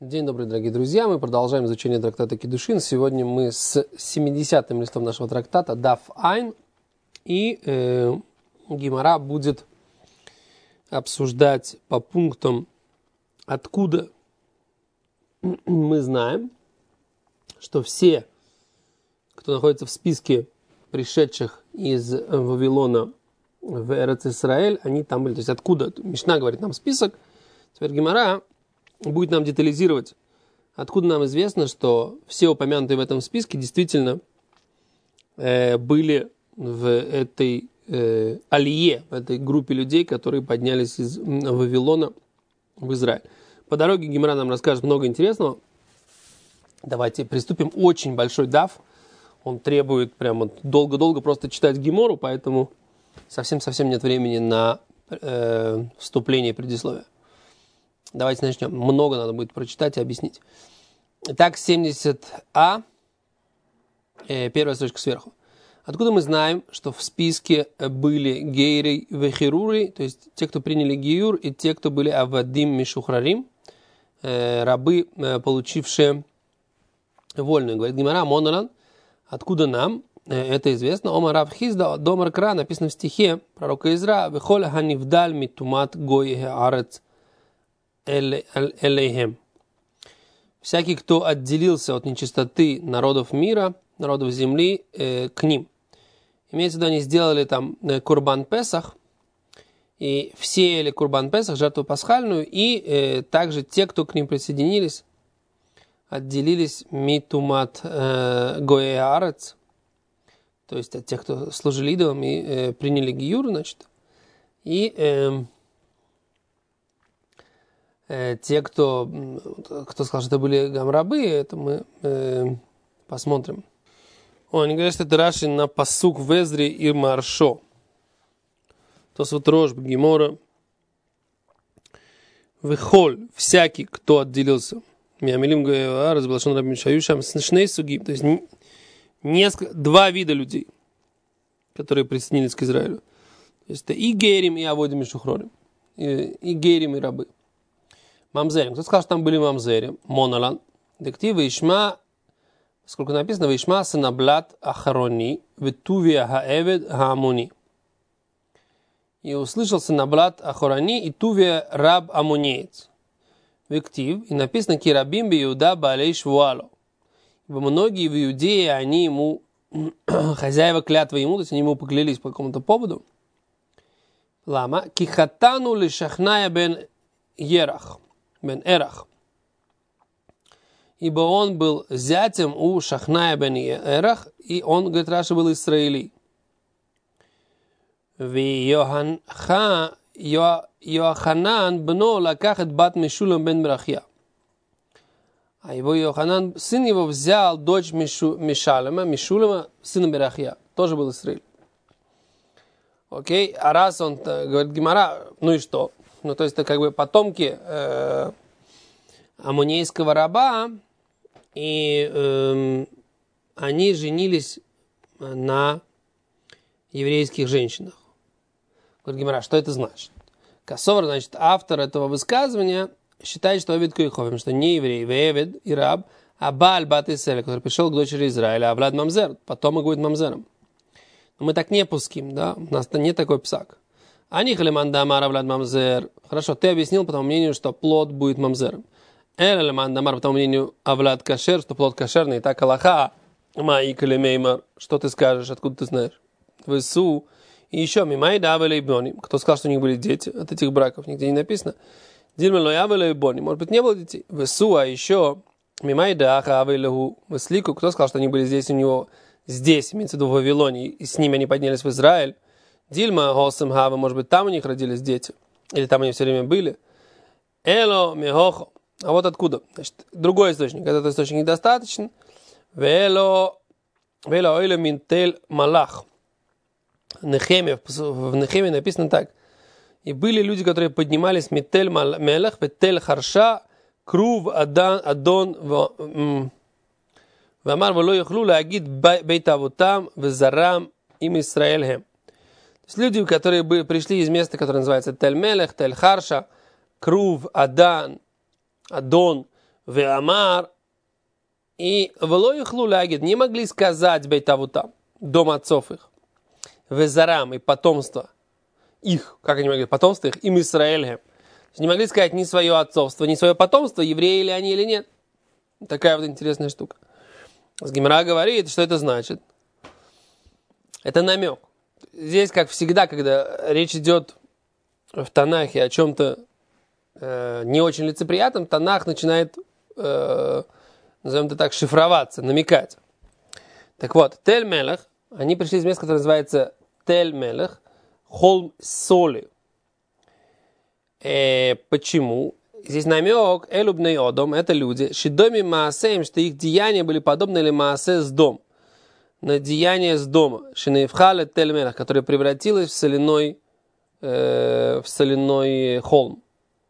День добрый, дорогие друзья. Мы продолжаем изучение трактата Кидушин. Сегодня мы с 70-м листом нашего трактата Даф Айн. И Гемара будет обсуждать по пунктам, откуда мы знаем, что все, кто находится в списке пришедших из Вавилона в Эрец Исраэль, они там были. То есть откуда? Мишна говорит нам список. Теперь Гемара будет нам детализировать, откуда нам известно, что все упомянутые в этом списке действительно были в этой алие, в этой группе людей, которые поднялись из Вавилона в Израиль. По дороге Гемара нам расскажет много интересного. Давайте приступим. Очень большой даф. Он требует прямо долго-долго просто читать Гемору, поэтому совсем нет времени на вступление и предисловие. Давайте начнем. Много надо будет прочитать и объяснить. Итак, 70а, первая строчка сверху. Откуда мы знаем, что в списке были гейрей вехируры, то есть те, кто приняли гиюр, и те, кто были авадим мишухрарим, рабы, получившие вольную. Говорит Гемара, Монаран, откуда нам это известно? Омар Рав Хизда, Домар Кра, написано в стихе пророка Изра, «Вехоль ханивдаль митумат гойе арец элейхем». Всякий, кто отделился от нечистоты народов мира, народов земли, к ним. Имеется в виду, они сделали там Курбан Песах, и все ели Курбан Песах, жертву пасхальную, и также те, кто к ним присоединились, отделились митумат гойе арец, то есть от тех, кто служили идолам и приняли гиюр, значит, и те, кто сказал, что это были гамрабы, это мы посмотрим. Они говорят, что это Раши на пасук Везри и Маршо. То есть вот Рош Гемора. Вехоль, всякий, кто отделился. Миамилим Гоева, разглашен Рабин Шаюшам, смешные суги. То есть два вида людей, которые присоединились к Израилю. То есть это и герим, и аводим, и шухрорим. И герим, и рабы. Мамзерим. Кто сказал, что там были мамзерим? Моналан. Дектив Ишма, сколько написано, Ишма сенаблат ахарони, ветувия хаэвед хаамуни. И услышал сенаблат ахарони и тувия раб амунеец. Вектив, и написано кирабим би Иуда балей швуало. Ибо многие в Иудее, они ему, хозяева клятвы ему, то есть они ему поклялись по какому-то поводу. Лама, кихатану лишахная бен Ерах. Бен Эрах. Ибо он был зятем у Шахная бен Эрах, и он, говорит Раши, был Исраилий. Йоханан бно лакахет бат Мишулам бен Брахья. А его Йоханан, сын его, взял дочь Мишулама, сына Брахья. Тоже был Исраиль. Окей, а раз он, говорит Гемара, ну и что? Ну, то есть, это как бы потомки аммонейского раба, и они женились на еврейских женщинах. Говорит Гемара, что это значит? Касовар, значит, автор этого высказывания считает, что Овид Койховим, что не еврей, Вевед и раб, а Бааль бат Исраэль, который пришел к дочери Израиля, а Влад Мамзер, потом и будет Мамзером. Но мы так не пуским, да, у нас нет такой псак. Они халиманда амара влад мамзер. Хорошо, ты объяснил по тому мнению, что плод будет мамзером. Элеманда амара по тому мнению авлад кашер, что плод кошерный. И так алаха, маи калимеймар. Что ты скажешь, откуда ты знаешь? Весу. И еще мимай давали бони. Кто сказал, что у них были дети от этих браков? Нигде не написано. Дильма лоявали бони. Может быть, не было детей. Весу, а еще мимай даха авелеху веслику. Кто сказал, что они были здесь у него, здесь, имеется в виду в Вавилоне, и с ними они поднялись в Израиль? Дильма Хосам Хава, может быть, там у них родились дети, или там они все время были. Эло Мехохо. А вот откуда? Значит, другой источник. Этот источник недостаточен. Вело Ойле Минтель Малах. В Нехеме написано так. И были люди, которые поднимались Митель Мелах, Петель Харша, Крув Адон, Вамар Воло Яхлу Лагид Бейтавутам, Везарам им Исраэльхем. То есть люди, которые пришли из места, которое называется Тель-Мелех, Тель-Харша, Крув, Адон, Веамар и Велоихлу лягит, не могли сказать Бейтавута, дом отцов их, Везарам и потомство их, как они могли, потомство их, им Исраэль. Не могли сказать ни свое отцовство, ни свое потомство, евреи ли они или нет. Такая вот интересная штука. Гемара говорит, что это значит. Это намек. Здесь, как всегда, когда речь идет в Танахе о чем-то не очень лицеприятном, Танах начинает, назовем это так, шифроваться, намекать. Так вот, Тель-Мелех, они пришли из места, которое называется Тель-Мелех, холм соли. Почему? Здесь намек, элубный одом, это люди, шидоми маасеем, что их деяния были подобны ли маасе с дом, на деяние с дома, шинеевхале Тель-Мелех, которое превратилось в соляной холм.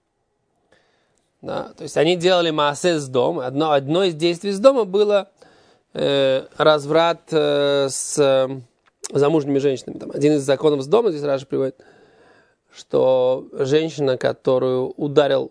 Да, то есть они делали маасе с дом. Одно из действий с дома было разврат с замужними женщинами. Там, один из законов с дома, здесь Раши приводит, что женщина, которую ударил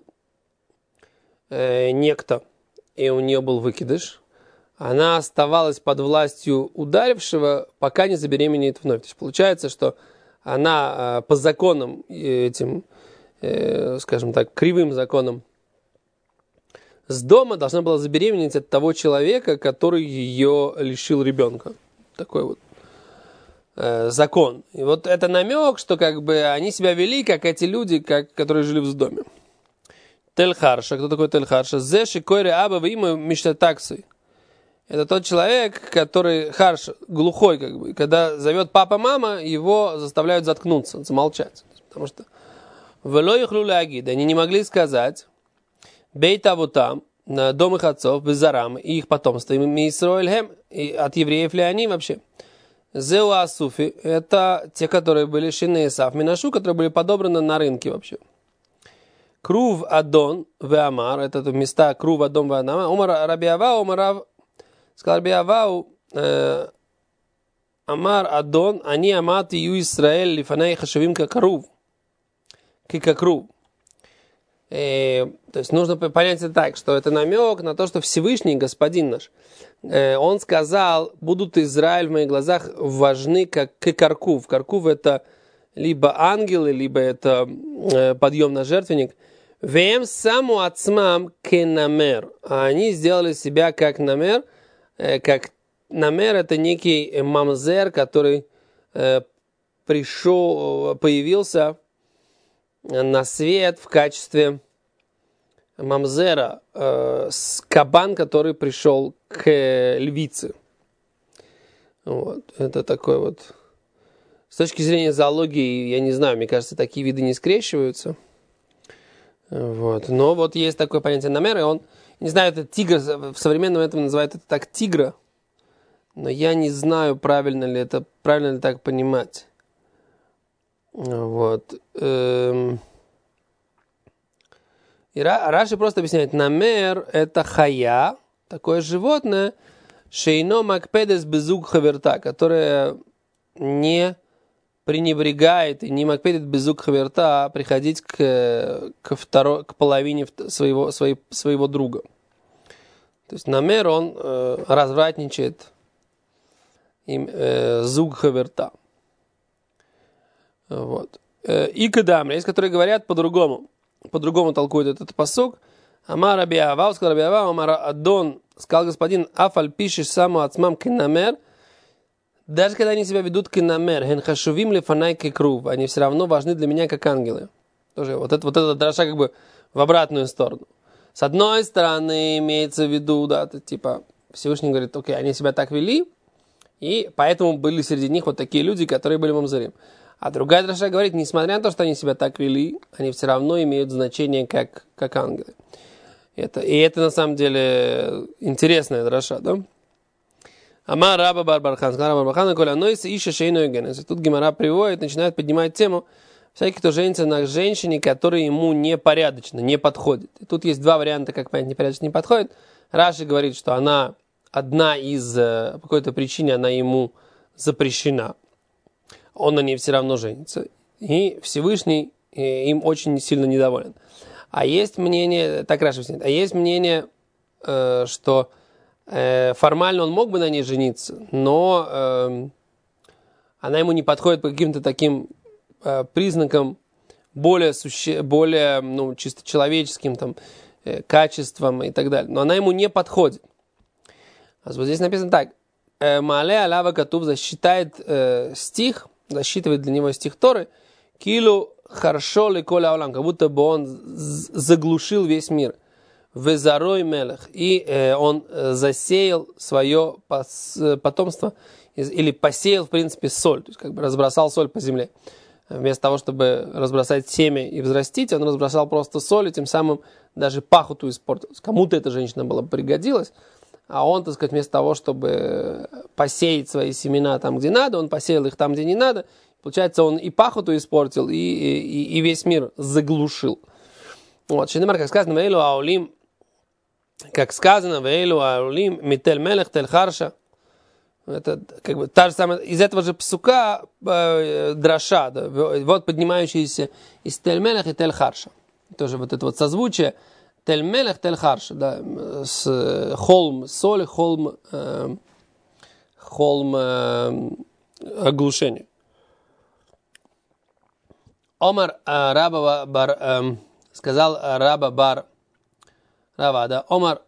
некто, и у нее был выкидыш, она оставалась под властью ударившего, пока не забеременеет вновь. То есть получается, что она по законам этим, скажем так, кривым законам с дома должна была забеременеть от того человека, который ее лишил ребенка. Такой вот закон. И вот это намек, что как бы они себя вели, как эти люди, которые жили в доме. Тель-Харша. Кто такой Тель-Харша? Зе шикойре аба вима миштатаксой. Это тот человек, который харш, глухой, как бы. Когда зовет папа-мама, его заставляют заткнуться, замолчать. Потому что велоихлу лягид, они не могли сказать Бейтавутам, на дом их отцов, Безарам, и их потомство, и Исраэль, и от евреев ли они вообще? Зеу Асуфи, это те, которые были Шине Исав, Минашу, которые были подобраны на рынке вообще. Крув Адон Веамар, это места Крув Адон Веамар, Умар Рабиавау, сказал Рабиавау, Амар Адон, они амат ию Исраэль, лифанай хашевим какрув. Кикакрув. То есть нужно понять это так, что это намек на то, что Всевышний, Господин наш, он сказал, будут Израиль в моих глазах важны как кикаркув. Каркув это либо ангелы, либо это подъем на жертвенник. Вем саму ацмам кенамер. А они сделали себя как намер. Как намер это некий мамзер, который появился на свет в качестве мамзера, кабан, который пришел к львице. Вот. Это такой вот. С точки зрения зоологии, я не знаю, мне кажется, такие виды не скрещиваются. Вот. Но вот есть такое понятие намер, и он, не знаю, это тигр, в современном этом называют это так тигра, но я не знаю, правильно ли так понимать. Вот. И Раши просто объясняет, намер это хая, такое животное, шейно макпедес безуг хаверта, которое не пренебрегает и не макпедет безуг хаверта приходить к половине своего друга. То есть намер он развратничает им зуг хаверта. Вот. И кадамри, есть, которые говорят по-другому толкуют этот пасук. Амар Рабиавау, сказал Рабиавау, Амар Адон, сказал господин, афаль пишешь саму ацмам кинамер, даже когда они себя ведут кинамер, хен хашувим лефанай кекрув, они все равно важны для меня как ангелы. Тоже вот это драша как бы в обратную сторону. С одной стороны имеется в виду, да, типа Всевышний говорит, окей, они себя так вели, и поэтому были среди них вот такие люди, которые были мамзарим. А другая драша говорит, несмотря на то, что они себя так вели, они все равно имеют значение как ангелы. Это на самом деле интересная драша, да? Амар Раба Барбархан, сказал Раба Барбархан, коля нойся ища шейную генез. Тут Гемара приводит, начинает поднимать тему, всякий, кто женится на женщине, которая ему непорядочно, не подходит. И тут есть два варианта, как понять, непорядочно не подходит. Раши говорит, что она одна из, по какой-то причине она ему запрещена. Он на ней все равно женится. И Всевышний им очень сильно недоволен. А есть мнение, так Раши объясняет, а есть мнение что формально он мог бы на ней жениться, но она ему не подходит по каким-то таким признакам более чисто человеческим там, качествам и так далее. Но она ему не подходит. Вот здесь написано так. Маале алява катув засчитает стих, засчитывает для него стих Торы, килу харшо ли коля алам, как будто бы он заглушил весь мир. Везарой мелех. И он засеял свое потомство, или посеял, в принципе, соль, то есть как бы разбросал соль по земле. Вместо того, чтобы разбросать семя и взрастить, он разбросал просто соль, и тем самым даже пахоту испортил. Кому-то эта женщина была пригодилась, а он, так сказать, вместо того, чтобы посеять свои семена там, где надо, он посеял их там, где не надо. Получается, он и пахоту испортил, и весь мир заглушил. Вот, Шинемар, как сказано, «Вейлу аулим», как сказано, «Вейлу аулим, митель мелех, тель харша». Это как бы та же самая, из этого же псука дроша, да, вот поднимающиеся из тель-мелех и тель-харша. Тоже вот это вот созвучие тель-мелех, тель-харша, да, с холм соли, холм оглушения. Омар раба бар, сказал раба бар Рава, да, Омар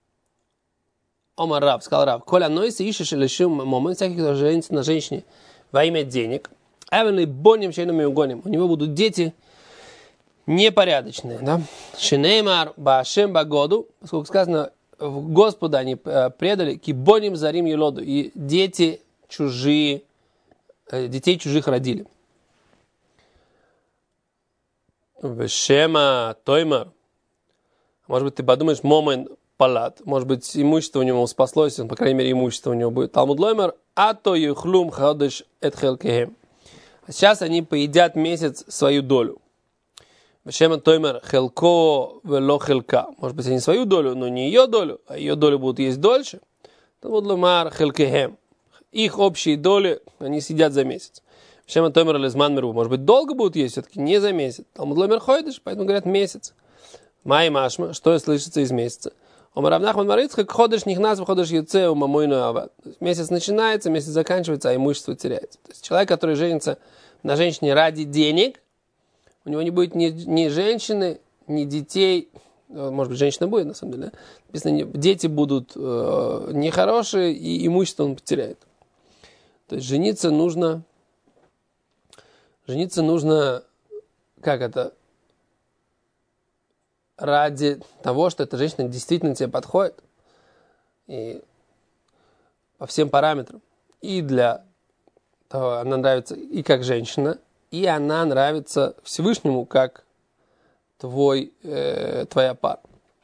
Рав, сказал Рав, коля нойся ищешь лишим момент, всякий, кто женится на женщине во имя денег, эвенли боним чейнами угоним, у него будут дети непорядочные, да? Шинеймар башем багоду, поскольку сказано, в Господа они предали, кибоним зарим елоду, и дети чужие, детей чужих родили. Вешема тоймар, может быть, ты подумаешь, момент палат. Может быть, имущество у него спаслось, по крайней мере, имущество у него будет. Талмуд лоймер, а то юхлум хадыш эт хелкехем. Сейчас они поедят месяц свою долю. Вешема тоймер хелко вело хелка. Может быть, они свою долю, но не ее долю, а ее долю будут есть дольше. Талмуд лоймер хелкехем. Их общие доли они съедят за месяц. Вешема тоймер лезман миру. Может быть, долго будут есть, все-таки не за месяц. Талмуд лоймер хойдыш, поэтому говорят месяц. Май машма, что слышится из месяца. Омар Нахман Марицхак, ходишь нихназ, ходишь яце, умамойную ават. Месяц начинается, месяц заканчивается, а имущество теряется. То есть человек, который женится на женщине ради денег, у него не будет ни женщины, ни детей. Может быть, женщина будет, на самом деле. Да? Написано, дети будут нехорошие, и имущество он потеряет. То есть жениться нужно, как это, ради того, что эта женщина действительно тебе подходит. И по всем параметрам. И для того, она нравится и как женщина, и она нравится Всевышнему как твоя пара.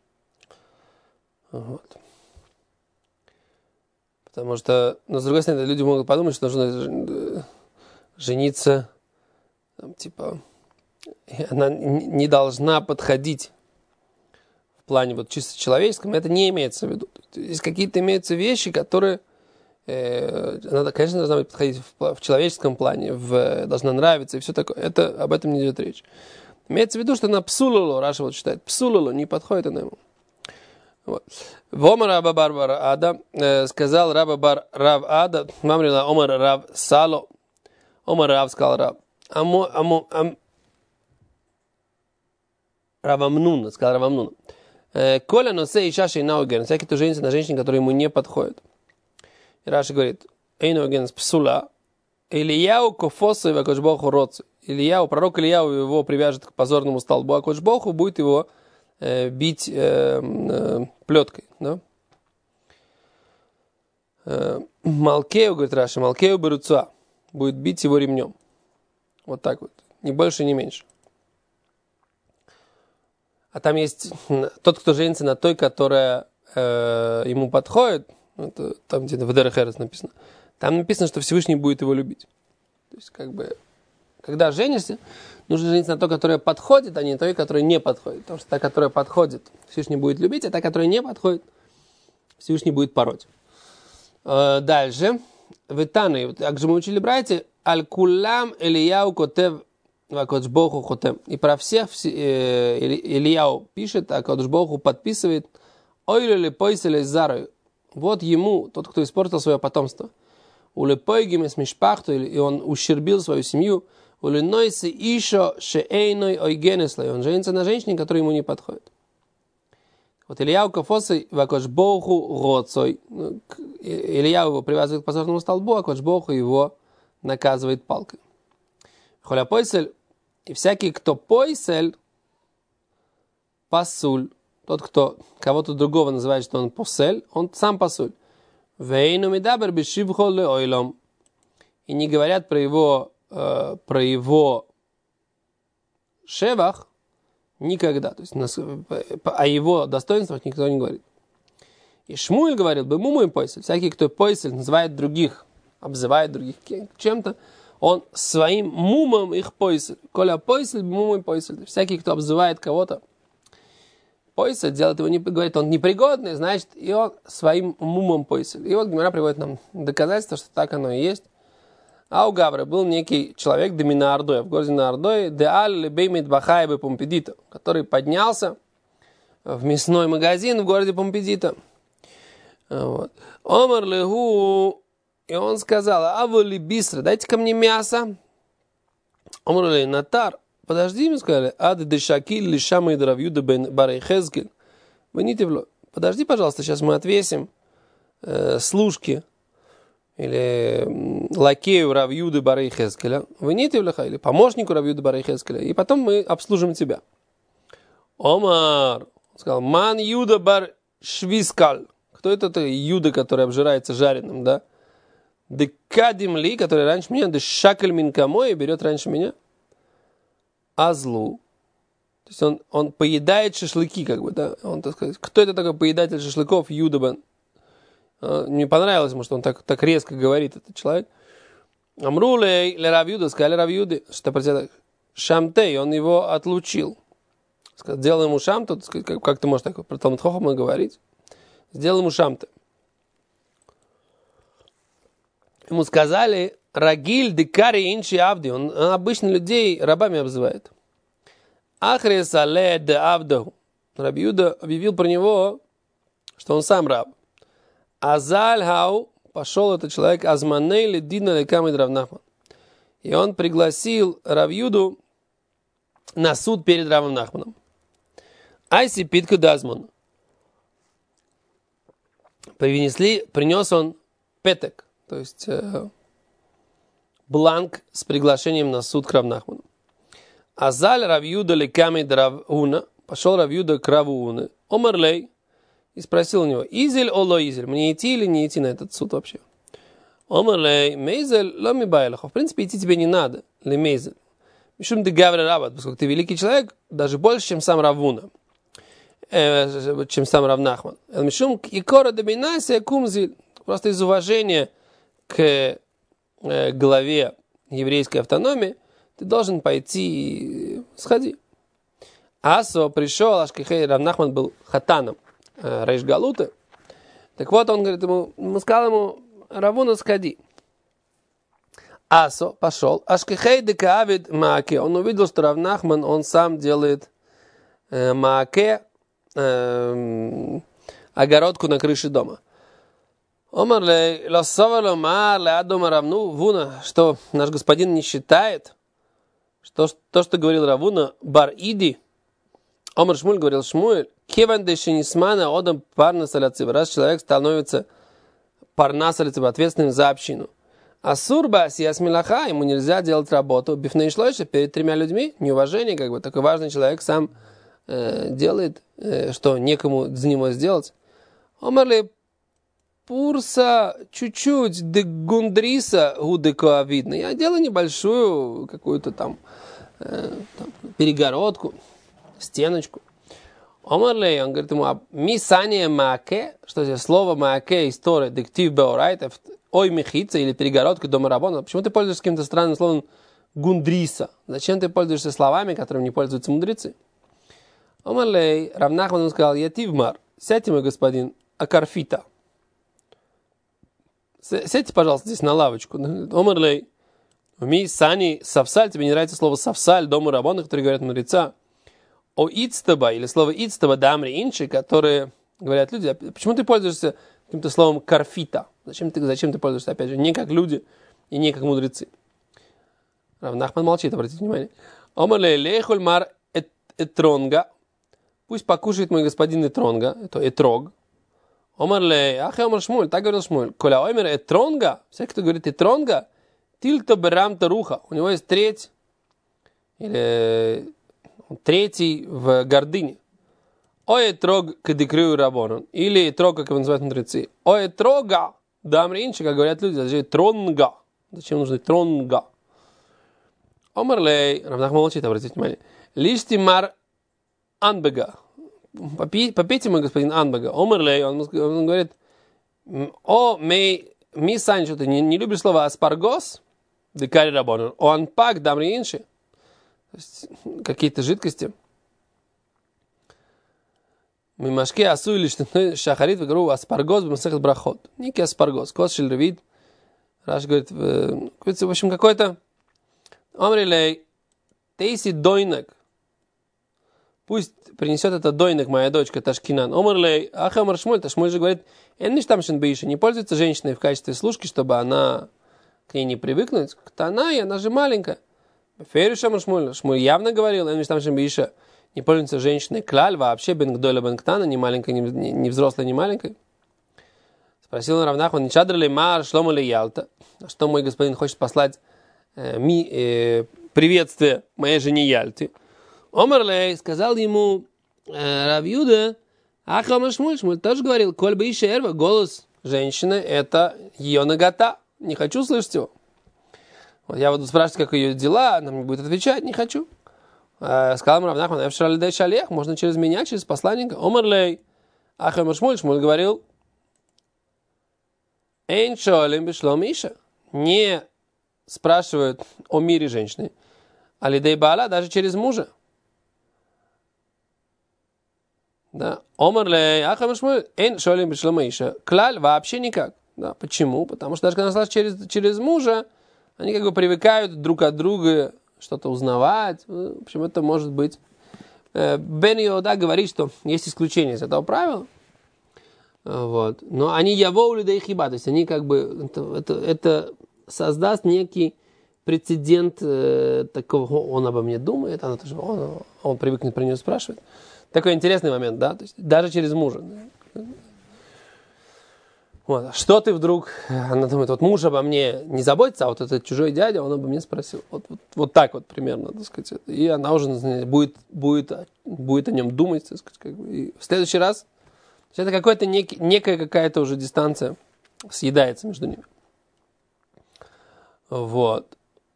Вот. Потому что, но с другой стороны, люди могут подумать, что нужно жениться, там, типа, она не должна подходить в плане вот чисто человеческом, это не имеется в виду. Здесь какие-то имеются вещи, которые, она, конечно, должна быть подходить в человеческом плане, должна нравиться и все такое. Об этом не идет речь. Имеется в виду, что она псулулу, Раша вот считает, псулулу, не подходит она ему. Вот. Омар Раба бар Ада, сказал Раба бар Рав Ада, мамрила Омар Рав Сало, Омар Рав сказал Рав, Равамнуна, сказал Равамнуна. Коля носе и шаши и науген, всякий, кто женится на женщине, которая ему не подходит. И Раша говорит, эйнауген с псула, Ильяу кофосу и вакошбоху роцу. Ильяу, пророк Ильяу его привяжет к позорному столбу, а кошбоху будет его бить плеткой. Да? Малкею, говорит Раша, Малкею беруца, будет бить его ремнем. Вот так вот, ни больше, ни меньше. А там есть тот, кто женится на той, которая ему подходит, это, там где-то в Дерехерес написано, там написано, что Всевышний будет его любить. То есть, как бы, когда женишься, нужно жениться на той, которая подходит, а не на той, которая не подходит. Потому что та, которая подходит, Всевышний будет любить, а та, которая не подходит, Всевышний будет пороть. Дальше. Витаны, как же мы учили, братья, Аль-Кулам Ильяу Котев Вакоджбоху Хотем. И про всех Ильяу пишет, а Кодшбоху подписывает Ойлили пойселись зарою. Вот ему, тот, кто испортил свое потомство. Улепойгими с мишпахту, и он ущербил свою семью. Улинойсы ишо шеэйной ойгенеслой. Он женится на женщине, которая ему не подходит. Вот Ильяу Кафосы Вакошбоху Роцой. Ильяу его привязывает к позорному столбу, а Кошбоху его наказывает палкой. Холя пойсель, и всякий, кто пойсель, пасуль. Тот, кто кого-то другого называет, что он посель, он сам пасуль. Вейну мидабер бешивхо леойлом. И не говорят про его шевах никогда. То есть о его достоинствах никто не говорит. И Шмуэль говорил, бы мумуем пойсель. Всякий, кто пойсель, называет других, обзывает других чем-то, он своим мумом их пойсель. Коля пойсель, мумуем пойсель. Всякий, кто обзывает кого-то, пойсель, делает его, говорит, он непригодный, значит, и он своим мумом пойсель. И вот Гемара приводит нам доказательство, что так оно и есть. А у Гавры был некий человек, Демина Ардоя, в городе на Ардое, который поднялся в мясной магазин в городе Помпедита. Вот. Омар легу, и он сказал, аволи бистро, дайте ко мне мясо. Омар легу, натар, подожди, мы сказали, ад дешакиль лишама и дравюда бен барейхезгель. Подожди, пожалуйста, сейчас мы отвесим служки или лакею Равьюды Барейхескеля, или помощнику Равьюды Барейхескеля, и потом мы обслужим тебя. Омар сказал, ман Юда бар швискаль. Кто это Юда, который обжирается жареным, да? Декадим ли, который раньше меня, дешакаль минкамой, берет раньше меня. Азлу. То есть он поедает шашлыки, как бы, да? Он, так сказать, кто это такой поедатель шашлыков, Юда бен? Мне понравилось ему, что он так резко говорит, этот человек. Амрулей ле Равьюда, сказали Равьюды, что про Шамтей, он его отлучил. Сделал ему шамту, как ты можешь так про Талмуд Хохама говорить? Сделал ему шамты. Ему сказали, Рагиль декари инши авди, он обычно людей рабами обзывает. Ахрис але де авдаху. Рабьюда объявил про него, что он сам раб. Азальхау, пошел этот человек, азманейли дина лекамид Рав Нахман. И он пригласил Равьюду на суд перед Равом Нахманом. Айси питку дазман. Принес он петек, то есть бланк с приглашением на суд к Рав Нахману. Азаль Равьюда лекамид Равуна, пошел Равьюда к Равуне. Омарлей. И спросил у него, изель оло изель, мне идти или не идти на этот суд вообще? Омарлей, мейзель, ломи байлахов. В принципе, идти тебе не надо, ли мейзель. Мишум ты гаври рабат, поскольку ты великий человек, даже больше, чем сам Равуна, чем сам Рав Нахман. Мишум и кора доминасия кумзиль. Просто из уважения к главе еврейской автономии ты должен пойти и сходи. Асо пришел, Ашкихей, Рав Нахман был хатаном Рейш Галуты. Так вот, он говорит ему, сказал ему, Равуна, сходи. Асо пошел. Ашкихей декаавид мааке. Он увидел, что Рав Нахман, он сам делает мааке, огородку на крыше дома. Омар ле лосовало мар ле адома равну вуна, что наш господин не считает, что то, что говорил Равуна, бар иди. Омар Шмуль говорил Шмуэль, кеван дешенисмана одам парнасаляцива, раз человек становится парнасаляцива, ответственным за общину. А сурба сиясмилаха, ему нельзя делать работу, бифнейшлойша, перед тремя людьми, неуважение, как бы, такой важный человек сам делает, что некому за него сделать. Омар ли пурса чуть-чуть, де гундриса гудеко видно. Я делаю небольшую какую-то там перегородку, стеночку. Омарлей, он говорит ему, мисание мааке, что здесь слово мааке, история, дектив беорайт, ой мехица или перегородка дома рабона. Почему ты пользуешься каким-то странным словом гундриса? Зачем ты пользуешься словами, которыми не пользуются мудрецы? Омарлей, Рав Нахман сказал, я тивмар, сядьте, мой господин, акарфита. Сядьте, пожалуйста, здесь на лавочку. Омарлей, ми сани савсаль, тебе не нравится слово савсаль, дома рабона, которые говорят мудреца. О ицтаба, или слово ицтаба, дамри инши, которые говорят люди, почему ты пользуешься каким-то словом карфита? Зачем ты пользуешься, опять же, не как люди и не как мудрецы? Рав Нахман молчит, обратите внимание. Омарлей лейхуль мар этронга. Пусть покушает мой господин этронга, это этрог. Омарлей, ахе омар Шмуль, так говорил Шмуль. Коля омер этронга, всякий, кто говорит этронга, тильто берамта руха. У него есть треть, или третий в гордыне. Ой этрог кадикрию рабонон. Или этрог, как его называют мудрецы. Ой этрога, дамринчи, как говорят люди, зачем тронга. Зачем нужно тронга? Омарлей, Рав Нахман молчит, обратите внимание. Лишти мар анбега. Попейте, мой господин Анбега. Омерлей, он говорит, ми Сань, что ты не любишь слово аспаргос, декари рабонон, анпак дамри инши, какие-то жидкости. Мимашке асу или что шахарит, вы говорю, аспаргос, бимасехет брахот. Некий аспаргос, кос шельревид. Раш говорит, в общем, какой-то Омерлей, тейси дойнек. Пусть принесет это дойнек, моя дочка Ташкинан. Омерлей, ах, Омар Шмуль, Шмуль же говорит, не пользуется женщиной в качестве служки, чтобы она к ней не привыкнуть. Ктана, и она же маленькая. Фериш Омар Шмуль, Шмуль явно говорил, не пользуется женщиной клаль, вообще бен гдойля бен ктана, не маленькая, не взрослая, не маленькая. Спросил он Рав Нахман, не чадрли мар шлома ли ялта? Что мой господин хочет послать приветствие моей жене Ялте? Омерлей сказал ему Рав Юда, ах, Омар Шмуль, Шмуль тоже говорил, коль бы еще эрва, голос женщины, это ее нагота. Не хочу слышать его. Вот я буду спрашивать, как ее дела, она мне будет отвечать, не хочу. Сказал ему Рав Нахман, эфшаль дай шалех, можно через меня, через посланника. Омерлей, ах, Омар Шмуль, Шмуль говорил, эйн шолем бишлом иша, не спрашивают о мире женщины, а лидей баала даже через мужа. Да. Омерлей, ахам Шмуль, эйн шолем бишлом иша. Клаль вообще никак. Да. Почему? Потому что даже когда она через мужа, они как бы привыкают друг от друга что-то узнавать. В общем, это может быть. Бен Йода говорит, что есть исключение из этого правила. Вот. Но они яво лидей хиба, то есть они как бы это создаст некий прецедент такого, он обо мне думает, она тоже, он привыкнет про нее спрашивать. Такой интересный момент, да, то есть даже через мужа. Да? Вот. Что ты вдруг, она думает, вот муж обо мне не заботится, а вот этот чужой дядя, он обо мне спросил. Вот так вот примерно, так сказать. И она уже будет о нем думать, так сказать. Как бы. И в следующий раз, это какая-то некая какая-то уже дистанция съедается между ними. Вот.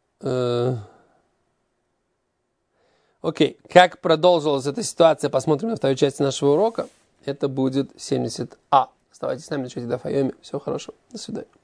Окей. Как продолжилась эта ситуация, посмотрим на второй части нашего урока. Это будет 70А. Оставайтесь с нами, начните даф Йоми. Всего хорошего. До свидания.